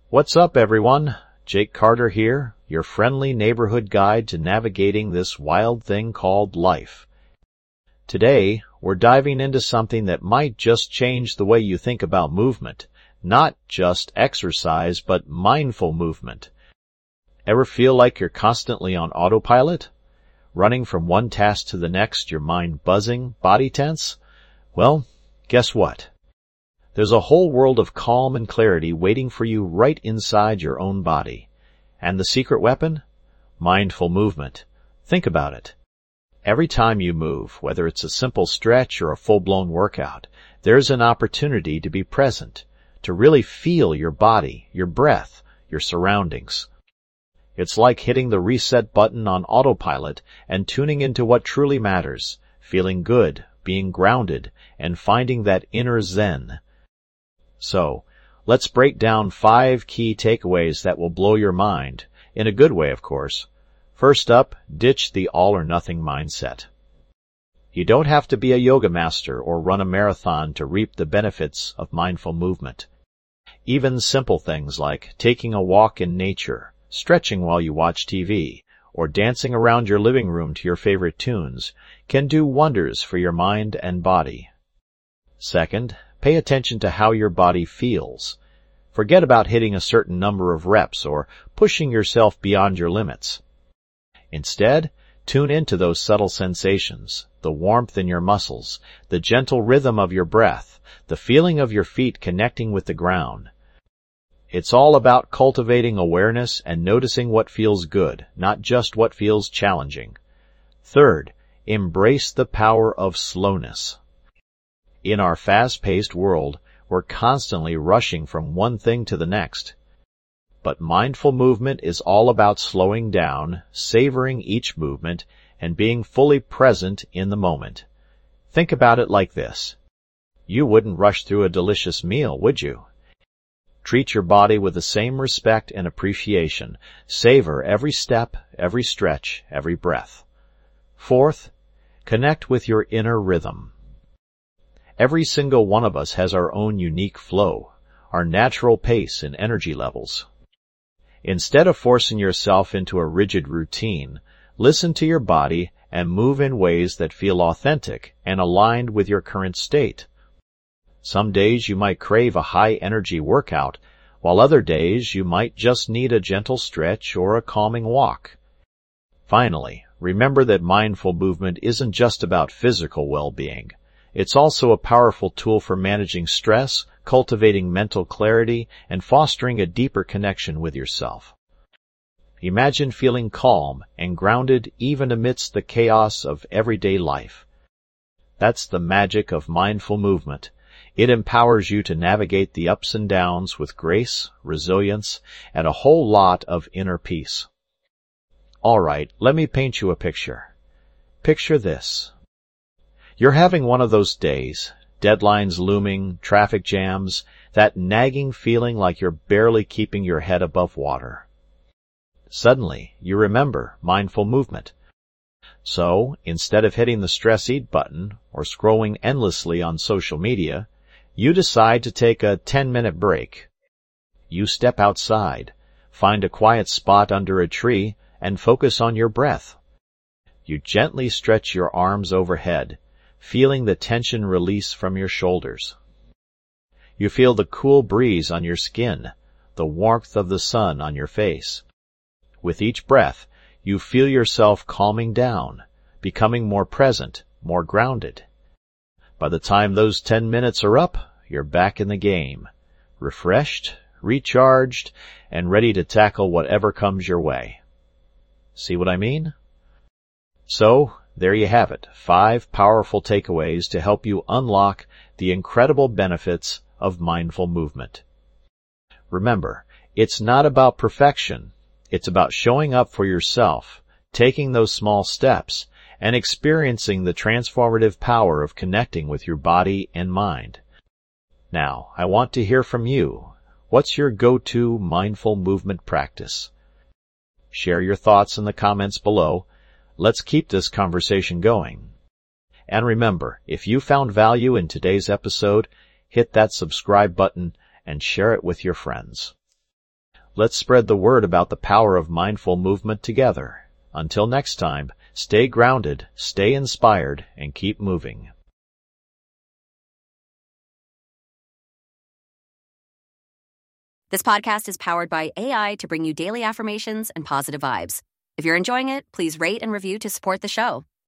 What's up, everyone? Jake Carter here, your friendly neighborhood guide to navigating this wild thing called life. Today, we're diving into something that might just change the way you think about movement. Not just exercise, but mindful movement. Ever feel like you're constantly on autopilot? Running from one task to the next, your mind buzzing, body tense? Well, guess what? There's a whole world of calm and clarity waiting for you right inside your own body. And the secret weapon? Mindful movement. Think about it. Every time you move, whether it's a simple stretch or a full-blown workout, there's an opportunity to be present, to really feel your body, your breath, your surroundings. It's like hitting the reset button on autopilot and tuning into what truly matters, feeling good, being grounded, and finding that inner zen. So, let's break down 5 key takeaways that will blow your mind, in a good way, of course. First up, ditch the all-or-nothing mindset. You don't have to be a yoga master or run a marathon to reap the benefits of mindful movement. Even simple things like taking a walk in nature, stretching while you watch TV, or dancing around your living room to your favorite tunes can do wonders for your mind and body. Second, pay attention to how your body feels. Forget about hitting a certain number of reps or pushing yourself beyond your limits. Instead, tune into those subtle sensations, the warmth in your muscles, the gentle rhythm of your breath, the feeling of your feet connecting with the ground. It's all about cultivating awareness and noticing what feels good, not just what feels challenging. Third, embrace the power of slowness. In our fast-paced world, we're constantly rushing from one thing to the next. But mindful movement is all about slowing down, savoring each movement, and being fully present in the moment. Think about it like this. You wouldn't rush through a delicious meal, would you? Treat your body with the same respect and appreciation. Savor every step, every stretch, every breath. Fourth, connect with your inner rhythm. Every single one of us has our own unique flow, our natural pace and energy levels. Instead of forcing yourself into a rigid routine, listen to your body and move in ways that feel authentic and aligned with your current state. Some days you might crave a high-energy workout, while other days you might just need a gentle stretch or a calming walk. Finally, remember that mindful movement isn't just about physical well-being. It's also a powerful tool for managing stress, cultivating mental clarity, and fostering a deeper connection with yourself. Imagine feeling calm and grounded even amidst the chaos of everyday life. That's the magic of mindful movement. It empowers you to navigate the ups and downs with grace, resilience, and a whole lot of inner peace. All right, let me paint you a picture. Picture this. You're having one of those days, deadlines looming, traffic jams, that nagging feeling like you're barely keeping your head above water. Suddenly, you remember mindful movement. So, instead of hitting the stress eat button or scrolling endlessly on social media, you decide to take a 10-minute break. You step outside, find a quiet spot under a tree, and focus on your breath. You gently stretch your arms overhead, feeling the tension release from your shoulders. You feel the cool breeze on your skin, the warmth of the sun on your face. With each breath, you feel yourself calming down, becoming more present, more grounded. By the time those 10 minutes are up, you're back in the game, refreshed, recharged, and ready to tackle whatever comes your way. See what I mean? So, there you have it, 5 powerful takeaways to help you unlock the incredible benefits of mindful movement. Remember, it's not about perfection. It's about showing up for yourself, taking those small steps, and experiencing the transformative power of connecting with your body and mind. Now, I want to hear from you. What's your go-to mindful movement practice? Share your thoughts in the comments below. Let's keep this conversation going. And remember, if you found value in today's episode, hit that subscribe button and share it with your friends. Let's spread the word about the power of mindful movement together. Until next time, stay grounded, stay inspired, and keep moving. This podcast is powered by AI to bring you daily affirmations and positive vibes. If you're enjoying it, please rate and review to support the show.